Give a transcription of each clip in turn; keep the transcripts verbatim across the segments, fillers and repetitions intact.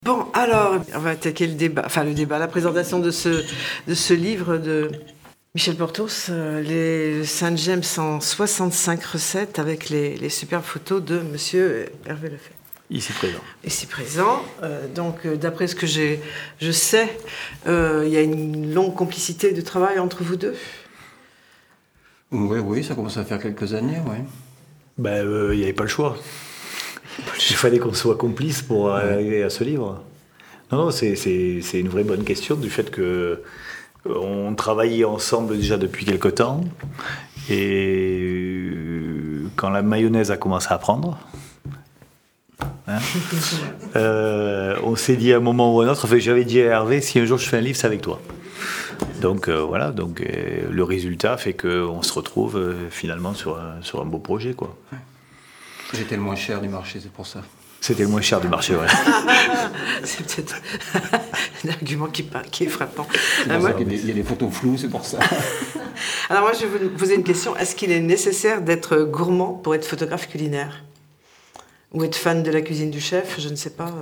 Bon, alors, on va attaquer le débat, enfin le débat, la présentation de ce, de ce livre de Michel Porthos, euh, les Saint James en soixante-cinq recettes, avec les, les superbes photos de Monsieur Hervé Lefebvre. Ici présent. Ici présent. Euh, donc, euh, d'après ce que j'ai, je sais, euh, il y a une longue complicité de travail entre vous deux. Oui, oui, ça commence à faire quelques années, oui. Ben, il euh, n'y avait pas le choix. Il fallait qu'on soit complice pour ouais. arriver à ce livre. Non, non, c'est, c'est, c'est une vraie bonne question du fait que on travaillait ensemble déjà depuis quelque temps. Et quand la mayonnaise a commencé à prendre, hein, euh, on s'est dit à un moment ou à un autre, enfin, j'avais dit à Hervé, si un jour je fais un livre, c'est avec toi. Donc euh, voilà, donc, euh, le résultat fait qu'on se retrouve euh, finalement sur un, sur un beau projet, quoi. Ouais. J'étais le moins cher du marché, c'est pour ça. C'était le moins cher du marché, ouais. C'est peut-être un argument qui, qui est frappant. C'est euh, moi, il, y a des, il y a des photos floues, c'est pour ça. Alors moi, je vais vous poser une question. Est-ce qu'il est nécessaire d'être gourmand pour être photographe culinaire ? Ou être fan de la cuisine du chef ? Je ne sais pas.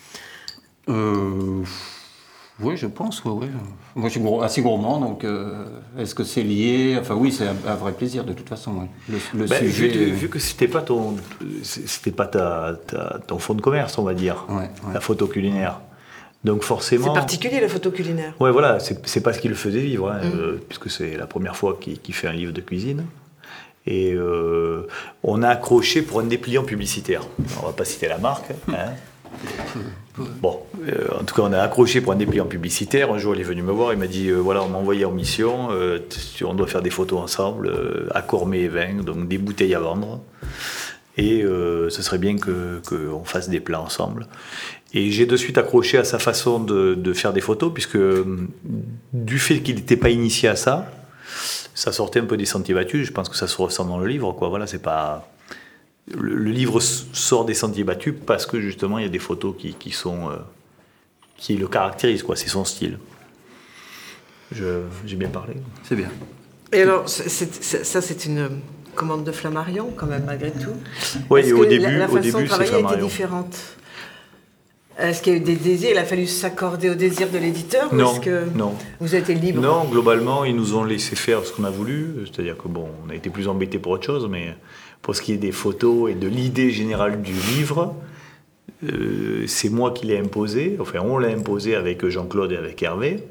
Euh, oui, je pense, oui, oui. Moi, je suis assez gourmand, donc euh, est-ce que c'est lié ? Enfin oui, c'est un, un vrai plaisir de toute façon. Oui. Le, le ben, sujet. Vu, vu que c'était pas ton, c'était pas ta, ta, ton fond de commerce, on va dire, ouais, ouais. la photo culinaire. Donc forcément. C'est particulier la photo culinaire. Ouais, voilà, c'est, c'est pas ce qui le faisait vivre, hein, mmh. euh, puisque c'est la première fois qu'il, qu'il fait un livre de cuisine. Et euh, on a accroché pour un dépliant publicitaire. On va pas citer la marque. Hein. Bon, euh, en tout cas, on a accroché pour un dépliant publicitaire. Un jour, il est venu me voir, il m'a dit euh, voilà, on m'a envoyé en mission, euh, on doit faire des photos ensemble, euh, à Cormet et Vin, donc des bouteilles à vendre. Et euh, ce serait bien que, qu'on fasse des plats ensemble. Et j'ai de suite accroché à sa façon de, de faire des photos, puisque du fait qu'il n'était pas initié à ça, ça sortait un peu des sentiers battus. Je pense que ça se ressent dans le livre, quoi. Voilà, c'est pas. Le, le livre sort des sentiers battus parce que justement il y a des photos qui, qui sont euh, qui le caractérisent, quoi. C'est son style. Je, j'ai bien parlé. C'est bien. Et alors, c'est, c'est, ça c'est une commande de Flammarion quand même malgré tout. Oui, Est-ce et au début, la, la façon au début, de travailler c'est Flammarion. était différente. Est-ce qu'il y a eu des désirs ? Il a fallu s'accorder aux désirs de l'éditeur ? Non, ou est-ce que non. Vous avez été libre ? Non, globalement, ils nous ont laissé faire ce qu'on a voulu. C'est-à-dire que bon, on a été plus embêtés pour autre chose, mais pour ce qui est des photos et de l'idée générale du livre, euh, c'est moi qui l'ai imposé. Enfin, on l'a imposé avec Jean-Claude et avec Hervé.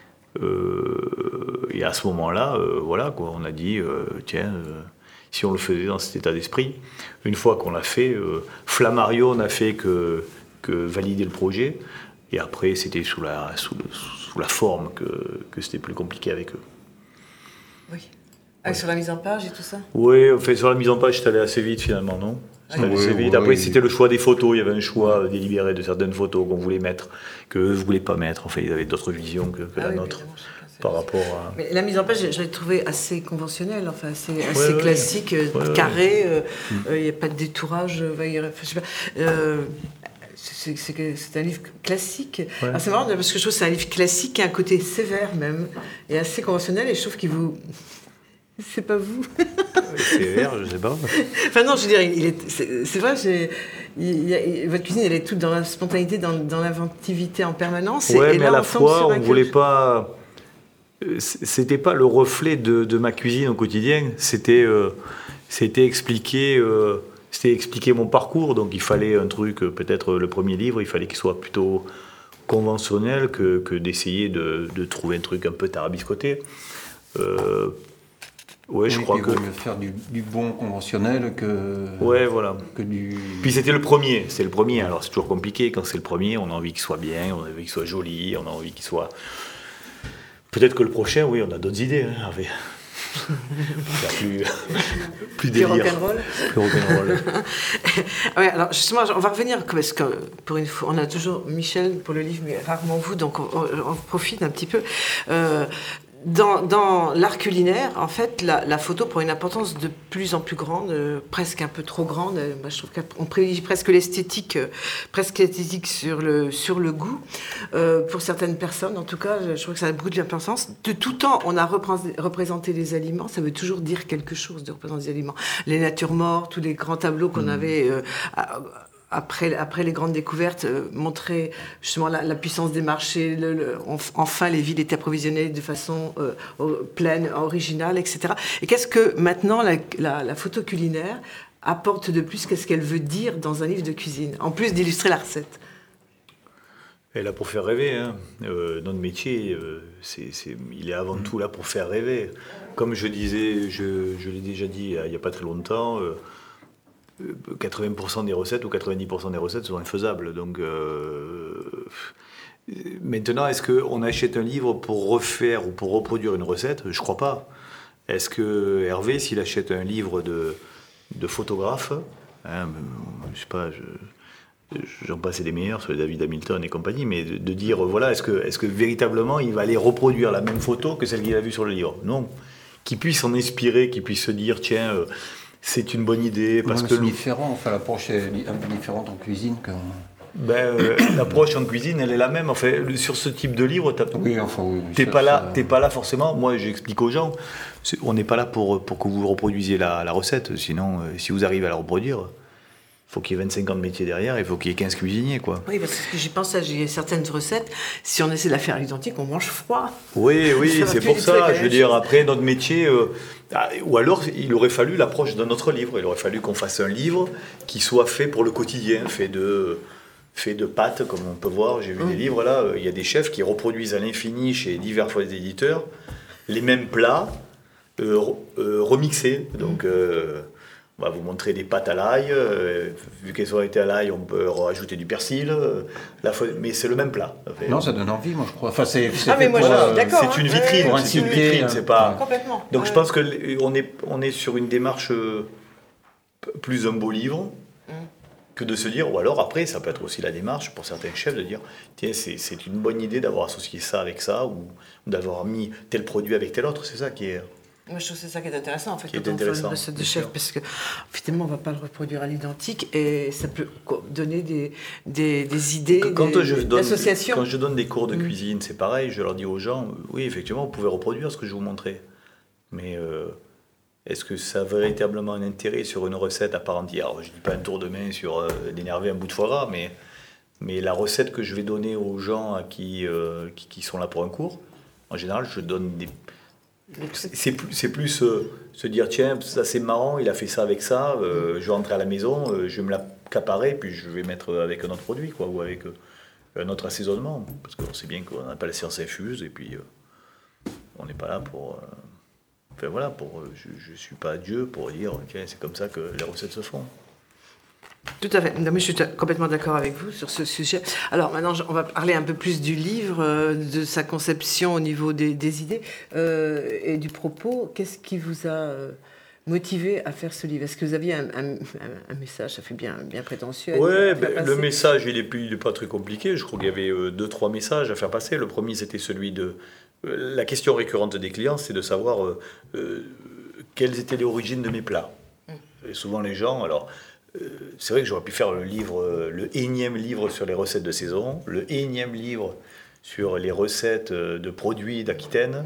Euh, et à ce moment-là, euh, voilà, quoi, on a dit, euh, tiens, euh, si on le faisait dans cet état d'esprit, une fois qu'on l'a fait, euh, Flammarion n'a fait que que valider le projet, et après c'était sous la, sous, le, sous la forme que, que c'était plus compliqué avec eux. Oui. Ah, ouais. Sur la mise en page et tout ça ? Oui, enfin, sur la mise en page, c'était allé assez vite finalement, non ? C'était allé assez vite. Après, oui. C'était le choix des photos, il y avait un choix ouais. délibéré de certaines photos qu'on voulait mettre, qu'eux ne voulaient pas mettre, enfin ils avaient d'autres visions que, que ah, la oui, nôtre. Par rapport à... Mais la mise en page, je l'ai trouvée assez conventionnelle, enfin assez, assez ouais, classique, ouais. Ouais, carré, il ouais. n'y euh, a pas de détourage, euh, je sais pas... Euh, C'est, c'est, c'est un livre classique. Ouais. Alors c'est marrant parce que je trouve que c'est un livre classique qui a un côté sévère même et assez conventionnel, et je trouve qu'il vous... C'est pas vous. Sévère, je sais pas. Enfin non, je veux dire, il est, c'est, c'est vrai, j'ai, il y a, votre cuisine, elle est toute dans la spontanéité, dans, dans l'inventivité en permanence. Ouais, et mais là, à la on fois, on voulait pas... C'était pas le reflet de, de ma cuisine au quotidien, c'était, euh, c'était expliquer... Euh, C'était expliquer mon parcours, donc il fallait un truc, peut-être le premier livre, il fallait qu'il soit plutôt conventionnel que, que d'essayer de, de trouver un truc un peu tarabiscoté. Euh, ouais, je oui, crois que... que... mieux faire du, du bon conventionnel que... Ouais, voilà. Que du... Puis c'était le premier, c'est le premier, alors c'est toujours compliqué, quand c'est le premier, on a envie qu'il soit bien, on a envie qu'il soit joli, on a envie qu'il soit... Peut-être que le prochain, oui, on a d'autres idées, hein, Hervé. plus, plus délire. Plus rock'n'roll. Plus rock'n'roll. Ouais, alors justement, on va revenir, parce que pour une fois, on a toujours Michel pour le livre, mais rarement vous, donc on, on, on profite un petit peu. Euh, Dans, dans l'art culinaire, en fait, la, la photo prend une importance de plus en plus grande, euh, presque un peu trop grande. Euh, moi, je trouve qu'on privilégie presque l'esthétique, euh, presque l'esthétique sur le, sur le goût. Euh, pour certaines personnes, en tout cas, je trouve que ça a beaucoup d'importance. De tout temps, on a repré- représenté les aliments. Ça veut toujours dire quelque chose de représenter les aliments. Les natures mortes, tous les grands tableaux qu'on mmh. avait... Euh, à, après, après les grandes découvertes, euh, montrer justement la, la puissance des marchés, le, le, enfin les villes étaient approvisionnées de façon euh, pleine, originale, et cetera. Et qu'est-ce que maintenant la, la, la photo culinaire apporte de plus? Qu'est-ce qu'elle veut dire dans un livre de cuisine, en plus d'illustrer la recette? Elle est là pour faire rêver. Hein. Euh, notre métier, euh, c'est, c'est, il est avant tout là pour faire rêver. Comme je disais, je, je l'ai déjà dit il n'y a pas très longtemps, euh, quatre-vingts pour cent des recettes ou quatre-vingt-dix pour cent des recettes sont infaisables. Donc, euh, maintenant, est-ce qu'on achète un livre pour refaire ou pour reproduire une recette? Je ne crois pas. Est-ce que Hervé, s'il achète un livre de, de photographe, hein, je ne sais pas... Je, j'en passe des meilleurs sur les David Hamilton et compagnie, mais de, de dire, voilà, est-ce que, est-ce que véritablement il va aller reproduire la même photo que celle qu'il a vue sur le livre? Non. Qu'il puisse s'en inspirer, qu'il puisse se dire, tiens, euh, c'est une bonne idée. Parce ouais, que c'est différent, enfin l'approche est un peu différente en cuisine que... Ben, euh, l'approche en cuisine, elle est la même. Enfin, sur ce type de livre, t'as, oui, enfin, oui, t'es, ça, pas là, ça... t'es pas là forcément. Moi, j'explique aux gens, on n'est pas là pour, pour que vous reproduisiez la, la recette. Sinon, euh, si vous arrivez à la reproduire... Il faut qu'il y ait vingt-cinq ans de métier derrière, il faut qu'il y ait quinze cuisiniers, quoi. Oui, parce que j'y pense, j'ai certaines recettes, si on essaie de la faire à l'identique, on mange froid. Oui, oui, c'est pour ça. Je veux dire, après, notre métier... Euh, ah, ou alors, il aurait fallu l'approche d'un autre livre. Il aurait fallu qu'on fasse un livre qui soit fait pour le quotidien, fait de, fait de pâtes, comme on peut voir. J'ai vu mmh. des livres, là, il y a des chefs qui reproduisent à l'infini chez divers fois des éditeurs les mêmes plats euh, euh, remixés. Donc... Euh, on va vous montrer des pâtes à l'ail. Euh, vu qu'elles ont été à l'ail, on peut rajouter du persil. Euh, la fois, mais c'est le même plat. Enfin, non, ça donne envie, moi, je crois. Enfin, c'est, c'est ah, mais moi, voilà, je suis d'accord. C'est une vitrine. Hein, c'est une vitrine. C'est pas... Complètement. Donc, ouais. je pense qu'on est, on est sur une démarche plus un beau livre mm. que de se dire... Ou alors, après, ça peut être aussi la démarche pour certains chefs de dire tiens, c'est, c'est une bonne idée d'avoir associé ça avec ça ou d'avoir mis tel produit avec tel autre. C'est ça qui est... Moi, je trouve que c'est ça qui est intéressant, en fait, qui quand on fait une recette de chef, parce que finalement, on ne va pas le reproduire à l'identique et ça peut donner des, des, des idées, quand des, je des donne, associations. Quand je donne des cours de cuisine, mmh. c'est pareil, je leur dis aux gens, oui, effectivement, vous pouvez reproduire ce que je vous montrais, mais euh, est-ce que ça a véritablement un intérêt sur une recette à part entière? Alors, je ne dis pas un tour de main sur euh, d'énerver un bout de foie gras, mais, mais la recette que je vais donner aux gens à qui, euh, qui, qui sont là pour un cours, en général, je donne des... C'est plus, c'est plus euh, se dire tiens, ça c'est marrant, il a fait ça avec ça, euh, je vais rentrer à la maison, euh, je vais me l'accaparer, puis je vais mettre avec un autre produit, quoi, ou avec euh, un autre assaisonnement. Parce qu'on sait bien qu'on n'a pas la science infuse, et puis euh, on n'est pas là pour. Euh, enfin voilà, pour, euh, je ne suis pas Dieu pour dire tiens, c'est comme ça que les recettes se font. Tout à fait. Non, mais je suis complètement d'accord avec vous sur ce sujet. Alors maintenant, on va parler un peu plus du livre, euh, de sa conception au niveau des, des idées euh, et du propos. Qu'est-ce qui vous a euh, motivé à faire ce livre? Est-ce que vous aviez un, un, un message? Ça fait bien, bien prétentieux. Oui, ben, le message, il n'est pas très compliqué. Je crois qu'il y avait euh, deux, trois messages à faire passer. Le premier, c'était celui de... Euh, la question récurrente des clients, c'est de savoir euh, euh, quelles étaient les origines de mes plats. Mm. Et souvent, les gens... alors. C'est vrai que j'aurais pu faire le livre, le énième livre sur les recettes de saison, le énième livre sur les recettes de produits d'Aquitaine.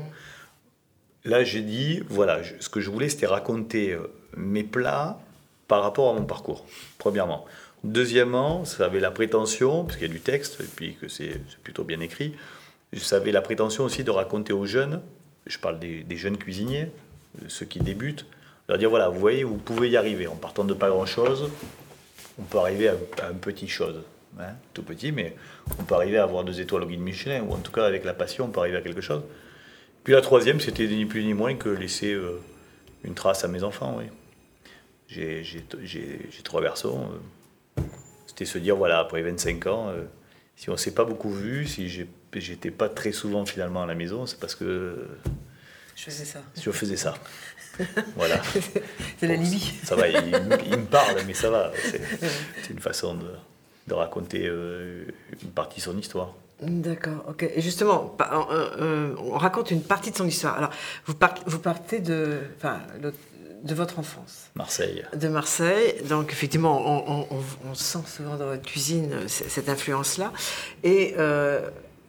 Là, j'ai dit, voilà, ce que je voulais, c'était raconter mes plats par rapport à mon parcours, premièrement. Deuxièmement, ça avait la prétention, parce qu'il y a du texte, et puis que c'est, c'est plutôt bien écrit, ça avait la prétention aussi de raconter aux jeunes, je parle des, des jeunes cuisiniers, ceux qui débutent, leur dire, voilà, vous voyez, vous pouvez y arriver. En partant de pas grand-chose, on peut arriver à, à une petite chose. Hein, tout petit, mais on peut arriver à avoir deux étoiles au guide Michelin, ou en tout cas, avec la passion, on peut arriver à quelque chose. Puis la troisième, c'était ni plus ni moins que laisser euh, une trace à mes enfants, oui. J'ai, j'ai, j'ai, j'ai trois garçons. Euh, c'était se dire, voilà, après vingt-cinq ans, euh, si on ne s'est pas beaucoup vu, si j'ai, j'étais pas très souvent finalement à la maison, c'est parce que... Euh, je faisais ça. Je faisais ça. Voilà. C'est la Libye. Ça va, il, il me parle, mais ça va. C'est, c'est une façon de, de raconter euh, une partie de son histoire. D'accord, ok. Et justement, euh, euh, on raconte une partie de son histoire. Alors, vous partez, vous partez de, enfin, le, de votre enfance. Marseille. De Marseille. Donc, effectivement, on, on, on sent souvent dans votre cuisine cette influence-là. Et euh,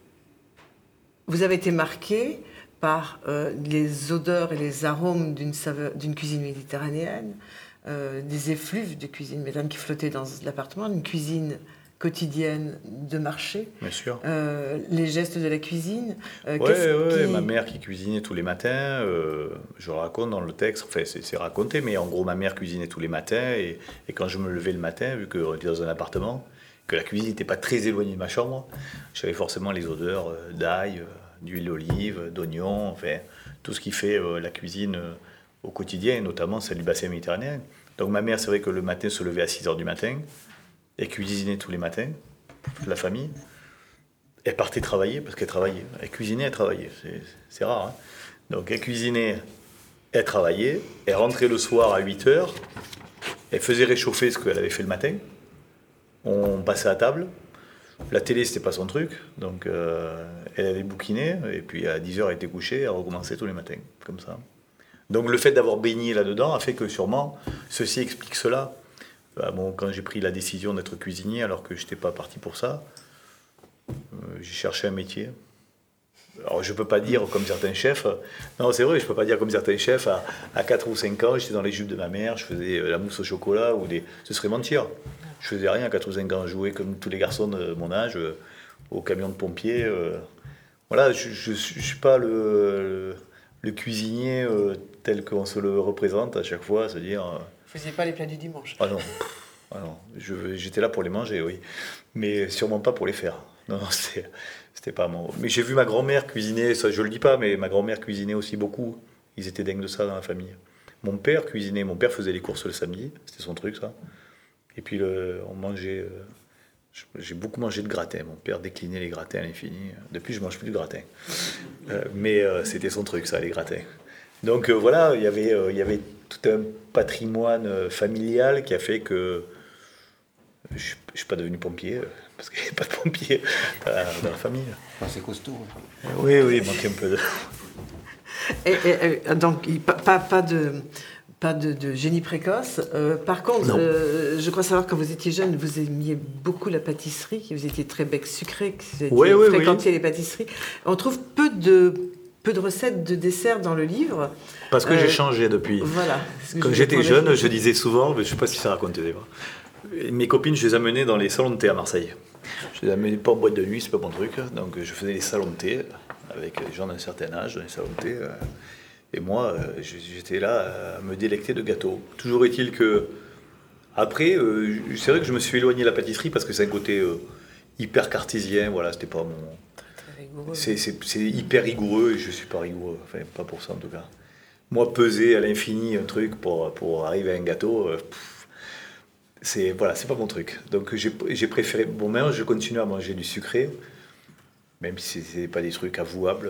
vous avez été marqué par euh, les odeurs et les arômes d'une, saveur, d'une cuisine méditerranéenne, euh, des effluves de cuisine, mesdames qui flottaient dans l'appartement, une cuisine quotidienne de marché. Bien sûr. Euh, les gestes de la cuisine. Euh, oui, ouais, qui... ma mère qui cuisinait tous les matins, euh, je raconte dans le texte, enfin c'est raconté, mais en gros ma mère cuisinait tous les matins et, et quand je me levais le matin, vu qu'on était dans un appartement, que la cuisine n'était pas très éloignée de ma chambre, j'avais forcément les odeurs euh, d'ail, euh, d'huile d'olive, d'oignon, enfin tout ce qui fait euh, la cuisine euh, au quotidien, et notamment celle du bassin méditerranéen. Donc ma mère, c'est vrai que le matin se levait à six heures du matin, elle cuisinait tous les matins, pour toute la famille. Elle partait travailler, parce qu'elle travaillait. Elle cuisinait, elle travaillait. C'est rare. Hein. Donc elle cuisinait, elle travaillait. Elle rentrait le soir à huit heures. Elle faisait réchauffer ce qu'elle avait fait le matin. On passait à table. La télé, c'était pas son truc. Donc euh, elle allait bouquiner. Et puis à dix heures, elle était couchée. Elle recommençait tous les matins, comme ça. Donc le fait d'avoir baigné là-dedans a fait que sûrement, ceci explique cela. Bah, bon, quand j'ai pris la décision d'être cuisinier, alors que je n'étais pas parti pour ça, euh, j'ai cherché un métier. Alors je ne peux pas dire comme certains chefs, non c'est vrai, je ne peux pas dire comme certains chefs, à, à quatre ou cinq ans, j'étais dans les jupes de ma mère, je faisais la mousse au chocolat, ou des... ce serait mentir. Je faisais rien à quatre ou cinq ans, je jouais comme tous les garçons de mon âge, euh, au camion de pompiers. Euh... Voilà, je ne suis pas le, le, le cuisinier euh, tel qu'on se le représente à chaque fois, se dire... Euh, Vous ne faisiez pas les plats du dimanche? Ah non, ah non. J'étais là pour les manger, oui. Mais sûrement pas pour les faire. Non, non, c'était pas mon... Mais j'ai vu ma grand-mère cuisiner, ça je le dis pas, mais ma grand-mère cuisinait aussi beaucoup. Ils étaient dingues de ça dans la famille. Mon père cuisinait, mon père faisait les courses le samedi, c'était son truc ça. Et puis le, on mangeait... Euh, j'ai beaucoup mangé de gratin. Mon père déclinait les gratins à l'infini. Depuis, je mange plus de gratin. Euh, mais euh, c'était son truc ça, les gratins. Donc euh, voilà, il y avait, euh, il y avait tout un patrimoine euh, familial qui a fait que je ne suis pas devenu pompier, euh, parce qu'il n'y avait pas de pompier dans la, dans la famille. Enfin, c'est costaud. Euh, oui, oui, il manquait un peu de... Et, et, et, donc, pas, pas de... Pas de, de génie précoce. Euh, par contre, euh, je crois savoir que quand vous étiez jeune, vous aimiez beaucoup la pâtisserie, que vous étiez très bec sucré, que vous étiez oui, oui, fréquentiez oui. les pâtisseries. On trouve peu de, peu de recettes de desserts dans le livre. Parce que euh, j'ai changé depuis. Voilà. Quand j'étais jeune, je disais souvent, mais je ne sais pas si ça racontait déjà, mes copines, je les amenais dans les salons de thé à Marseille. Je les amenais pas en boîte de nuit, c'est pas mon truc. Donc je faisais des salons de thé avec les gens d'un certain âge, dans les salons de thé. Et moi, j'étais là à me délecter de gâteaux. Toujours est-il que, après, euh, c'est vrai que je me suis éloigné de la pâtisserie parce que c'est un côté euh, hyper cartésien. Voilà, c'était pas mon. C'est hyper rigoureux et je suis pas rigoureux. Enfin, pas pour ça en tout cas. Moi, peser à l'infini un truc pour, pour arriver à un gâteau, euh, c'est voilà, c'est pas mon truc. Donc j'ai préféré. Bon, maintenant, je continue à manger du sucré, même si c'est pas des trucs avouables.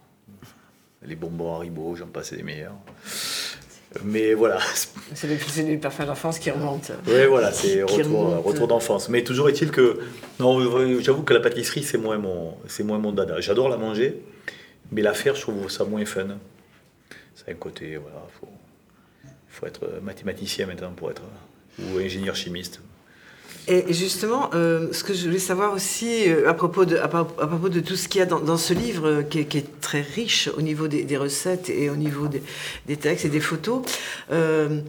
Les bonbons Haribo, j'en passe des meilleurs. Mais voilà. C'est le, le parfum d'enfance qui remonte. Oui, voilà, c'est retour, retour d'enfance. Mais toujours est-il que... Non, j'avoue que la pâtisserie, c'est moins mon, c'est moins mon dada. J'adore la manger, mais la faire, je trouve ça moins fun. C'est un côté, voilà, il faut, faut être mathématicien maintenant pour être... Ou ingénieur chimiste. Et justement, euh, ce que je voulais savoir aussi euh, à, propos de, à, à propos de tout ce qu'il y a dans, dans ce livre, euh, qui, est, qui est très riche au niveau des, des recettes et au niveau des, des textes et des photos, euh,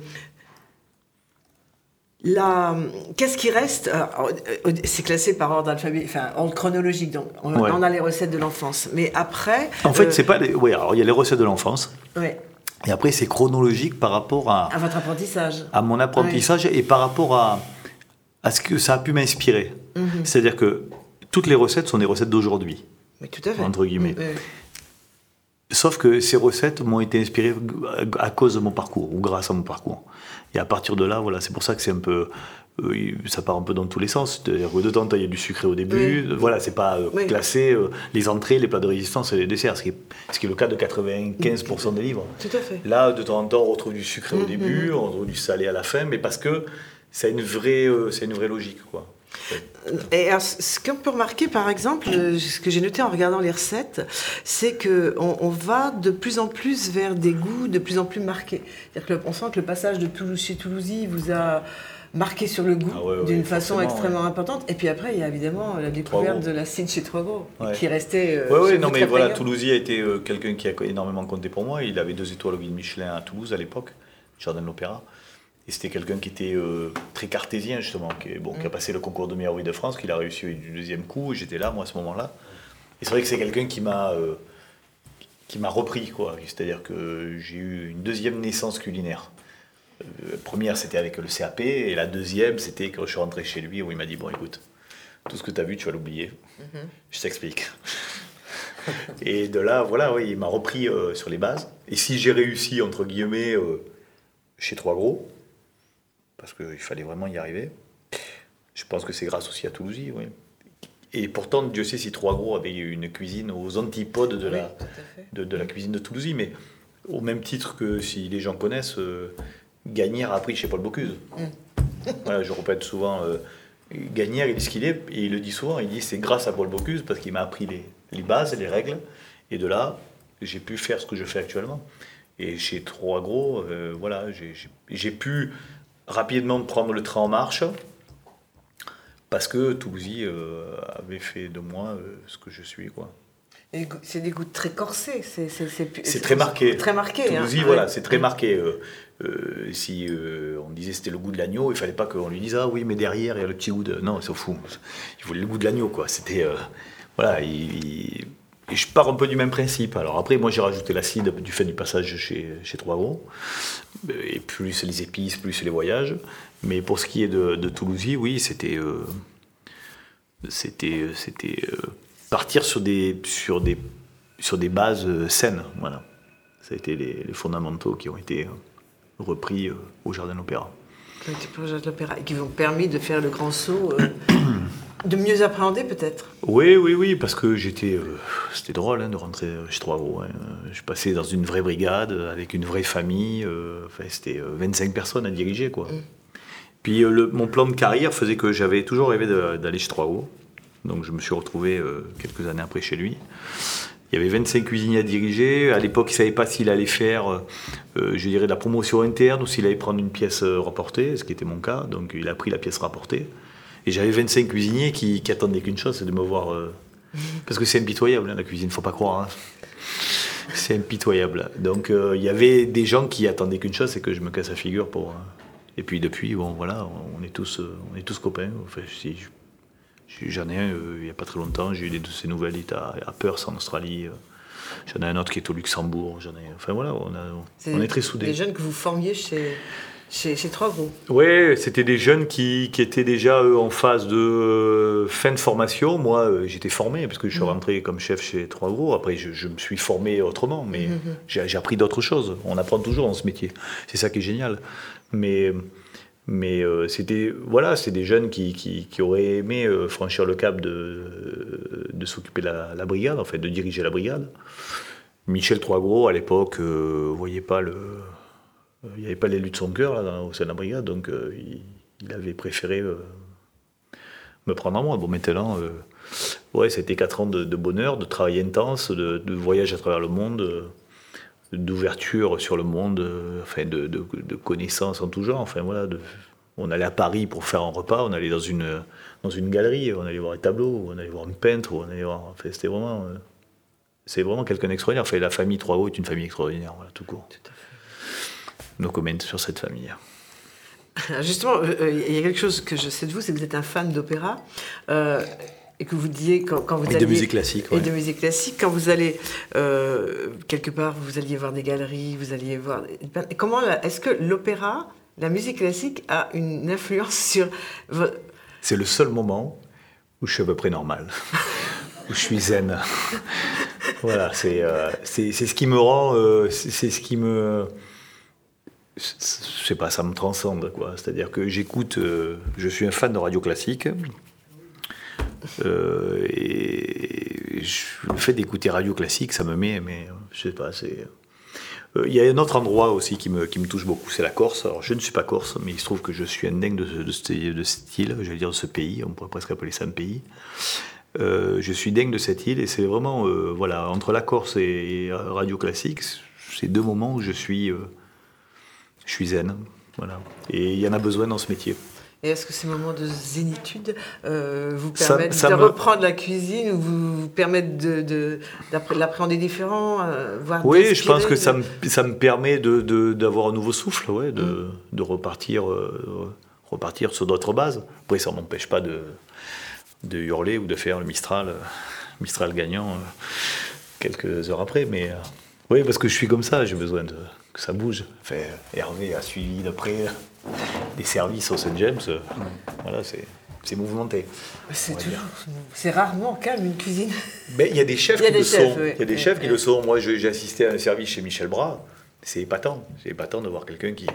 qu'est-ce qui reste? C'est classé par ordre alphabétique, enfin ordre chronologique, donc on, ouais. on a les recettes de l'enfance. Mais après... En fait, euh, c'est pas les... Oui, alors il y a les recettes de l'enfance. Ouais. Et après, c'est chronologique par rapport à... À votre apprentissage. À mon apprentissage ouais. Et par rapport à... à ce que ça a pu m'inspirer. Mmh. C'est-à-dire que toutes les recettes sont des recettes d'aujourd'hui. Mais tout à fait. Entre guillemets. Mmh. Sauf que ces recettes m'ont été inspirées à cause de mon parcours, ou grâce à mon parcours. Et à partir de là, voilà, c'est pour ça que c'est un peu... Euh, ça part un peu dans tous les sens. C'est-à-dire que de temps en temps, il y a du sucré au début. Oui. Voilà, c'est pas euh, oui. classé euh, les entrées, les plats de résistance et les desserts, ce qui est, ce qui est le cas de quatre-vingt-quinze pour cent des livres. Tout à fait. Là, de temps en temps, on retrouve du sucré mmh. au début, on retrouve du salé à la fin, mais parce que c'est une vraie, euh, c'est une vraie logique, quoi. Et alors, ce qu'on peut remarquer, par exemple, ce que j'ai noté en regardant les recettes, c'est qu'on on va de plus en plus vers des goûts de plus en plus marqués. C'est-à-dire qu'on sent que le passage de Toulouse chez Toulousy vous a marqué sur le goût ah ouais, ouais, d'une façon extrêmement ouais. importante. Et puis après, il y a évidemment la découverte de l'acide chez Trois-Gros, ouais. qui restait... Euh, oui, oui, non, mais voilà, Toulousy a été euh, quelqu'un qui a énormément compté pour moi. Il avait deux étoiles au guide Michelin à Toulouse à l'époque, Jardin de l'Opéra. Et c'était quelqu'un qui était euh, très cartésien, justement, qui, bon, mmh. qui a passé le concours de meilleur ouvrier de France, qu'il a réussi du deuxième coup. J'étais là, moi, à ce moment-là. Et c'est vrai que c'est quelqu'un qui m'a, euh, qui m'a repris, quoi. C'est-à-dire que j'ai eu une deuxième naissance culinaire. La première, c'était avec le C A P, et la deuxième, c'était quand je suis rentré chez lui, où il m'a dit, bon, écoute, tout ce que tu as vu, tu vas l'oublier. Mmh. Je t'explique. Et de là, voilà, oui, il m'a repris euh, sur les bases. Et si j'ai réussi, entre guillemets, euh, chez Trois Gros, parce qu'il fallait vraiment y arriver, je pense que c'est grâce aussi à Toulousy, oui. Et pourtant, Dieu sait si Trois Gros avait une cuisine aux antipodes de, oui, la, de, de la cuisine de Toulousy, mais au même titre que si les gens connaissent, euh, Gagnère a appris chez Paul Bocuse. Mm. Voilà, je répète souvent, euh, Gagnère, il dit ce qu'il est, et il le dit souvent, il dit c'est grâce à Paul Bocuse, parce qu'il m'a appris les, les bases, les règles, et de là, j'ai pu faire ce que je fais actuellement. Et chez Trois Gros, euh, voilà, j'ai, j'ai, j'ai pu rapidement prendre le train en marche, parce que Toulousy euh, avait fait de moi euh, ce que je suis, quoi. Et c'est des goûts très corsés, c'est, c'est, c'est, c'est, c'est très marqué. Très marqué. Toulousy, hein. voilà, ouais. c'est très marqué. Euh, euh, si euh, on disait c'était le goût de l'agneau, il fallait pas qu'on lui dise ah oui, mais derrière il y a le petit goût de. Non, c'est fou. Il voulait le goût de l'agneau, quoi. C'était euh, voilà. Il, il... Et je pars un peu du même principe. Alors après, moi j'ai rajouté l'acide du fait du passage chez chez Trois Gros, et plus les épices, plus les voyages. Mais pour ce qui est de, de Toulousy, oui, c'était euh, c'était c'était euh, partir sur des sur des sur des bases saines, voilà. Ça a été les, les fondamentaux qui ont été repris euh, au Jardin de l'Opéra. Qui ont été repris au Jardin de l'Opéra et qui vous ont permis de faire le grand saut, euh, de mieux appréhender peut-être. Oui, oui, oui, parce que j'étais, euh, c'était drôle hein, de rentrer chez Trois Gros. Hein. Je passais dans une vraie brigade avec une vraie famille. Euh, enfin, c'était euh, vingt-cinq personnes à diriger, quoi. Mm. Puis euh, le, mon plan de carrière faisait que j'avais toujours rêvé de, d'aller chez Trois Gros. Donc je me suis retrouvé euh, quelques années après chez lui. Il y avait vingt-cinq cuisiniers à diriger. À l'époque, il ne savait pas s'il allait faire, euh, je dirais, de la promotion interne ou s'il allait prendre une pièce rapportée, ce qui était mon cas. Donc, il a pris la pièce rapportée. Et j'avais vingt-cinq cuisiniers qui, qui attendaient qu'une chose, c'est de me voir. Euh, parce que c'est impitoyable, hein, la cuisine, il ne faut pas croire. Hein. C'est impitoyable. Donc, euh, il y avait des gens qui attendaient qu'une chose, c'est que je me casse la figure pour. Euh, et puis, depuis, bon, voilà, on est tous, euh, on est tous copains. Enfin, si, je, J'en ai un euh, il n'y a pas très longtemps, j'ai eu des de ces nouvelles, il est à, à Perth en Australie. Euh, j'en ai un autre qui est au Luxembourg. J'en ai, enfin voilà, on, a, c'est on est très soudés. Des jeunes que vous formiez chez, chez, chez Trois Gros. Oui, c'était des jeunes qui, qui étaient déjà eux, en phase de euh, fin de formation. Moi, euh, j'étais formé parce que je suis mmh. rentré comme chef chez Trois Gros. Après, je, je me suis formé autrement, mais mmh. j'ai, j'ai appris d'autres choses. On apprend toujours dans ce métier. C'est ça qui est génial. Mais. Mais euh, c'était, voilà, c'est des jeunes qui, qui, qui auraient aimé euh, franchir le cap de, de s'occuper de la, la brigade, en fait, de diriger la brigade. Michel Trois Gros, à l'époque, euh, vous voyez pas le, il n'y avait pas l'élu de son cœur là, dans, au sein de la brigade, donc euh, il, il avait préféré euh, me prendre en moi. Bon, maintenant, euh, ouais, c'était quatre ans de, de bonheur, de travail intense, de, de voyage à travers le monde. Euh, d'ouverture sur le monde, euh, enfin de, de, de connaissances en tout genre. Enfin, voilà, de, on allait à Paris pour faire un repas, on allait dans une, dans une galerie, on allait voir un tableau, on allait voir un peintre, on allait voir, enfin, c'était vraiment, euh, c'est vraiment quelqu'un d'extraordinaire. Enfin, la famille Trois Gros est une famille extraordinaire, voilà, tout court. Tout à fait. Nos commentaires sur cette famille. Alors justement, il euh, y a quelque chose que je sais de vous, c'est que vous êtes un fan d'opéra. Euh, Et que vous disiez quand, quand vous et alliez... de musique classique, ouais. Et de musique classique. Quand vous allez euh, quelque part, vous alliez voir des galeries, vous alliez voir... Comment, est-ce que l'opéra, la musique classique, a une influence sur... C'est le seul moment où je suis à peu près normal. Où je suis zen. Voilà, c'est, euh, c'est, c'est ce qui me rend... Euh, c'est, c'est ce qui me... Je sais pas, ça me transcende, quoi. C'est-à-dire que j'écoute... Euh, je suis un fan de radio classique. Euh, et je, le fait d'écouter radio classique, ça me met, mais je sais pas, c'est. Il euh, y a un autre endroit aussi qui me, qui me touche beaucoup, c'est la Corse. Alors je ne suis pas corse, mais il se trouve que je suis un dingue de, de, de, de cette île, j'allais dire de ce pays, on pourrait presque appeler ça un pays. Euh, je suis dingue de cette île et c'est vraiment, euh, voilà, entre la Corse et, et radio classique, c'est deux moments où je suis, euh, je suis zen, voilà. Et il y en a besoin dans ce métier. Et est-ce que ces moments de zénitude euh, vous Ça- permettent ça de me- reprendre la cuisine ou vous, vous permettent de, de, d'appre- de l'appréhender différent, euh, voire Oui, je d'inspirer pense que de- ça me, ça me permet de, de- d'avoir un nouveau souffle, ouais, de, mm. de repartir, euh, repartir sur d'autres bases. Après, ça ne m'empêche pas de, de hurler ou de faire le Mistral, euh, Mistral gagnant euh, quelques heures après. Mais euh, oui, parce que je suis comme ça, j'ai besoin de, que ça bouge. Enfin, Hervé a suivi de près des services au Saint James. Euh, voilà, c'est, c'est mouvementé. C'est, toujours, c'est rarement calme une cuisine. Mais il y a des chefs Il y a qui des le chefs, sont. oui. Il y a des Oui, chefs oui. qui le sont. Moi, je- j'ai assisté à un service chez Michel Bras. C'est épatant. C'est épatant de voir quelqu'un qui,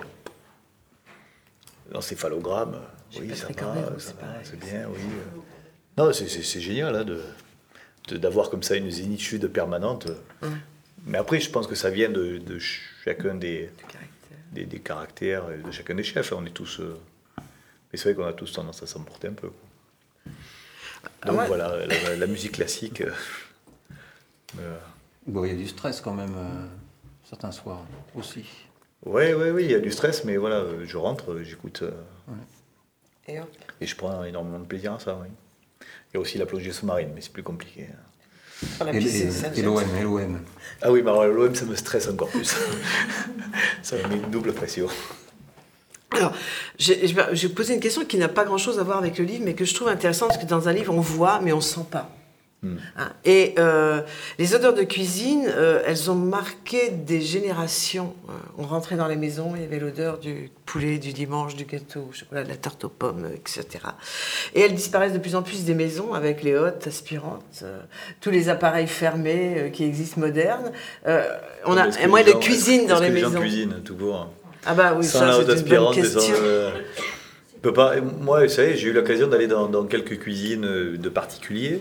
l'encéphalogramme, J'ai oui, pas ça fait va, quand même, ça c'est va, pareil. c'est bien, oui. Non, c'est, c'est, c'est génial hein, de, de- d'avoir comme ça une zénitude permanente. Ouais. Mais après, je pense que ça vient de, de chacun des, De caractère. des, des caractères, de chacun des chefs. On est tous. euh, Mais c'est vrai qu'on a tous tendance à s'emporter un peu. quoi. Donc Ah ouais. voilà, la, la musique classique. euh, euh, Bon, il y a du stress quand même, euh, certains soirs aussi. Oui, oui, oui, il y a du stress, mais voilà, euh, je rentre, euh, j'écoute, euh, Et hop. et je prends énormément de plaisir à ça, oui. Il y a aussi la plongée sous-marine, mais c'est plus compliqué. On a Et, pissé, et- ça me et gêne. l'O M, et l'O M. Ah oui, mais alors l'O M, ça me stresse encore plus. Ça me met une double pression. Alors, j'ai, j'ai j'ai posé une question qui n'a pas grand-chose à voir avec le livre, mais que je trouve intéressante, parce que dans un livre, on voit, mais on ne sent pas. Hmm. Hein, et euh, les odeurs de cuisine, euh, elles ont marqué des générations. Euh, on rentrait dans les maisons, il y avait l'odeur du poulet, du dimanche, du gâteau au chocolat, de la tarte aux pommes, et cetera. Et elles disparaissent de plus en plus des maisons avec les hottes aspirantes, euh, tous les appareils fermés euh, qui existent modernes. Euh, on a Est-ce que un moyen les de gens- cuisine est-ce dans que les les gens maisons. cuisinent, tout court. Ah bah oui, Sans ça la c'est haute une bonne aspirante, et sans, question. euh, on peut pas, moi, vous savez, j'ai eu l'occasion d'aller dans, dans quelques cuisines euh, de particuliers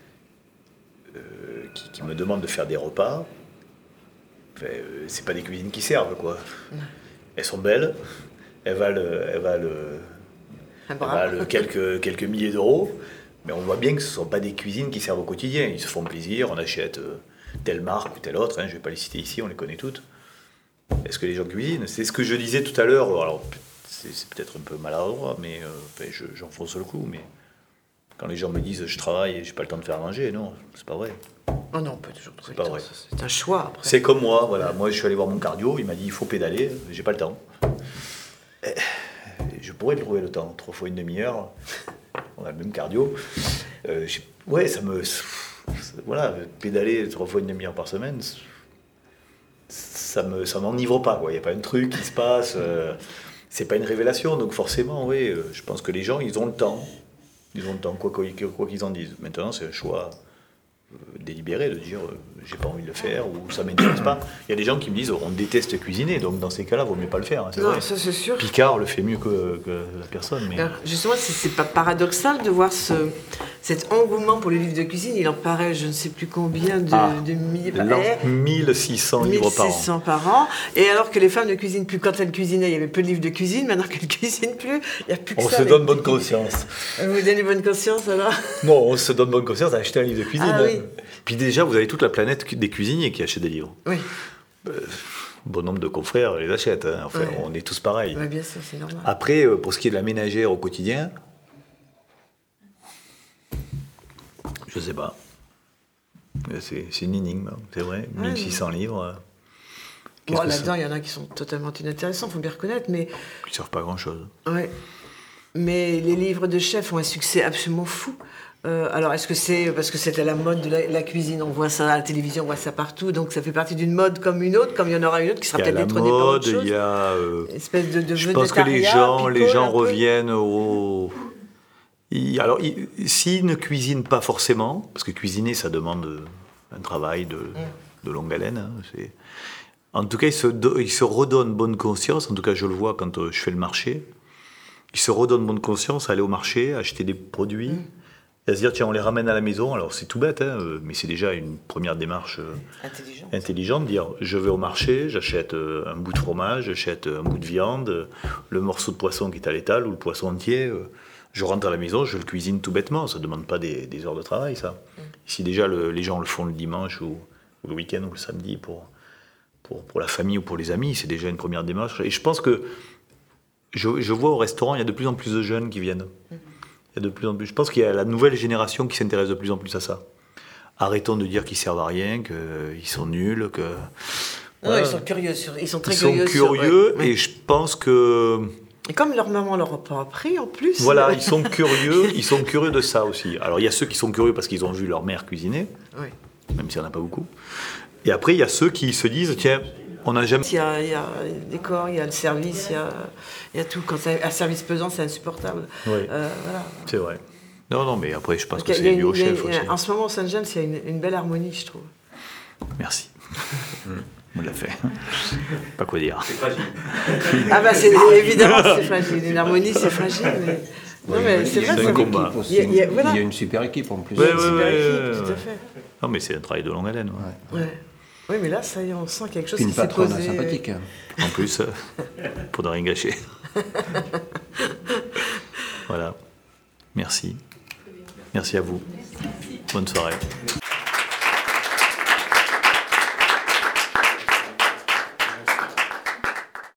euh, qui, qui me demandent de faire des repas. Enfin, euh, c'est pas des cuisines qui servent, quoi. Elles sont belles, elles valent, elles valent, Un elles bras. valent quelques, quelques milliers d'euros, mais on voit bien que ce ne sont pas des cuisines qui servent au quotidien. Ils se font plaisir, on achète euh, telle marque ou telle autre, hein, je ne vais pas les citer ici, on les connaît toutes. Est-ce que les gens cuisinent? C'est ce que je disais tout à l'heure. Alors, c'est, c'est peut-être un peu maladroit, mais euh, enfin, je, j'enfonce le coup. Mais quand les gens me disent je travaille et j'ai pas le temps de faire à manger, non, c'est pas vrai. Oh non, on peut toujours trouver C'est pas le temps, vrai. ça, c'est un choix après. C'est comme moi, voilà. Moi, je suis allé voir mon cardio, il m'a dit il faut pédaler, j'ai pas le temps. Et je pourrais trouver le temps, trois fois une demi-heure. On a le même cardio. Euh, j'ai- ouais, ça me, voilà, pédaler trois fois une demi-heure par semaine. Ça me, ça m'enivre pas, quoi. Il n'y a pas un truc qui se passe. Euh, c'est pas une révélation, donc forcément, oui, euh, je pense que les gens, ils ont le temps. Ils ont le temps, quoi, quoi, quoi qu'ils en disent. Maintenant, c'est un choix euh, délibéré de dire euh, j'ai pas envie de le faire ou ça m'intéresse pas. Il y a des gens qui me disent on déteste cuisiner, donc dans ces cas-là, vaut mieux pas le faire. hein, c'est Non, vrai. ça c'est sûr. Picard le fait mieux que, que la personne, mais Alors, justement, c'est, c'est pas paradoxal de voir ce, cet engouement pour les livres de cuisine. Il en paraît, je ne sais plus combien de, Ah, de milliers l'an par mille six cents livres par mille six cents par an. Et alors que les femmes ne cuisinent plus. Quand elles cuisinaient, il y avait peu de livres de cuisine. Maintenant qu'elles ne cuisinent plus, il n'y a plus que on ça. se les- donne bonne conscience. Vous donnez bonne conscience alors? Non, on se donne bonne conscience d'acheter un livre de cuisine. Ah oui. Puis déjà, vous avez toute la planète cu- des cuisiniers qui achètent des livres. Oui, Bon nombre de confrères les achètent. hein. Enfin, Ouais. on est tous pareils. ouais, bien sûr, c'est normal. Après, euh, pour ce qui est de la ménagère au quotidien, je sais pas. Euh, C'est, c'est une énigme, hein, c'est vrai. Ouais, mille six cents livres, euh, qu'est-ce Bon, que là-dedans, ça- il y en a qui sont totalement inintéressants, il faut bien reconnaître, mais, qui ne servent pas à grand-chose. ouais. mais les livres de chefs ont un succès absolument fou. Euh, alors, est-ce que c'est parce que c'est à la mode de la, la cuisine? On voit ça à la télévision, on voit ça partout, donc ça fait partie d'une mode comme une autre, comme il y en aura une autre qui sera Il y a peut-être la détrônée par mode, autre chose. il y a... euh, Une espèce de, de je pense que les végétariat, gens, les people, gens un peu. reviennent au... Ils- alors, ils- s'ils ne cuisinent pas forcément, parce que cuisiner, ça demande un travail de, de longue haleine, hein, c'est... En tout cas, ils se, do- ils se redonnent bonne conscience, en tout cas je le vois quand euh, je fais le marché, ils se redonnent bonne conscience à aller au marché, acheter des produits, et à se dire tiens on les ramène à la maison, alors c'est tout bête, hein, euh, mais c'est déjà une première démarche euh, Intelligent. intelligente, dire je vais au marché, j'achète euh, un bout de fromage, j'achète un bout de viande, euh, le morceau de poisson qui est à l'étal ou le poisson entier, euh, je rentre à la maison, je le cuisine tout bêtement, ça ne demande pas des, des heures de travail ça. Si déjà le- les gens le font le dimanche ou, ou le week-end ou le samedi pour... Pour, pour la famille ou pour les amis, c'est déjà une première démarche. Et je pense que je, je vois au restaurant, il y a de plus en plus de jeunes qui viennent. Il y a de plus en plus, je pense qu'il y a la nouvelle génération qui s'intéresse de plus en plus à ça. Arrêtons de dire qu'ils servent à rien, qu'ils sont nuls, que... Non, Voilà. ils sont curieux, sur, ils sont très Ils sont curieux. curieux, sur, ouais. et je pense que... Et comme leur maman leur a pas appris en plus. Voilà, ils sont curieux, ils sont curieux de ça aussi. Alors il y a ceux qui sont curieux parce qu'ils ont vu leur mère cuisiner, Oui. même s'il n'y en a pas beaucoup. Et après, il y a ceux qui se disent, tiens, on n'a jamais... Il y, a, il y a le décor, il y a le service, il y a, il y a tout. Quand c'est un service pesant, c'est insupportable. Oui, Euh, voilà. c'est vrai. Non, non, mais après, je pense Donc, que il y a c'est dû une- au il y a chef une- aussi. En ce moment, au Saint-James, il y a une, une belle harmonie, je trouve. Merci. On l'a fait. Pas quoi dire. Ah bah c'est évidemment c'est fragile. Une harmonie, c'est fragile. Mais... Non mais c'est Il y a vrai. c'est une un ça- combat. équipe aussi. Il y a- il y a- voilà. Il y a une super équipe en plus. Il y a Ouais, une ouais, super ouais, équipe, ouais, tout à ouais. fait. Non, mais c'est un travail de longue haleine. Ouais. Ouais. Oui, mais là, ça y est, on sent quelque chose Puis une qui s'est patronne posé. sympathique. En plus, euh, pour ne rien gâcher. Voilà. Merci. Merci à vous. Bonne soirée.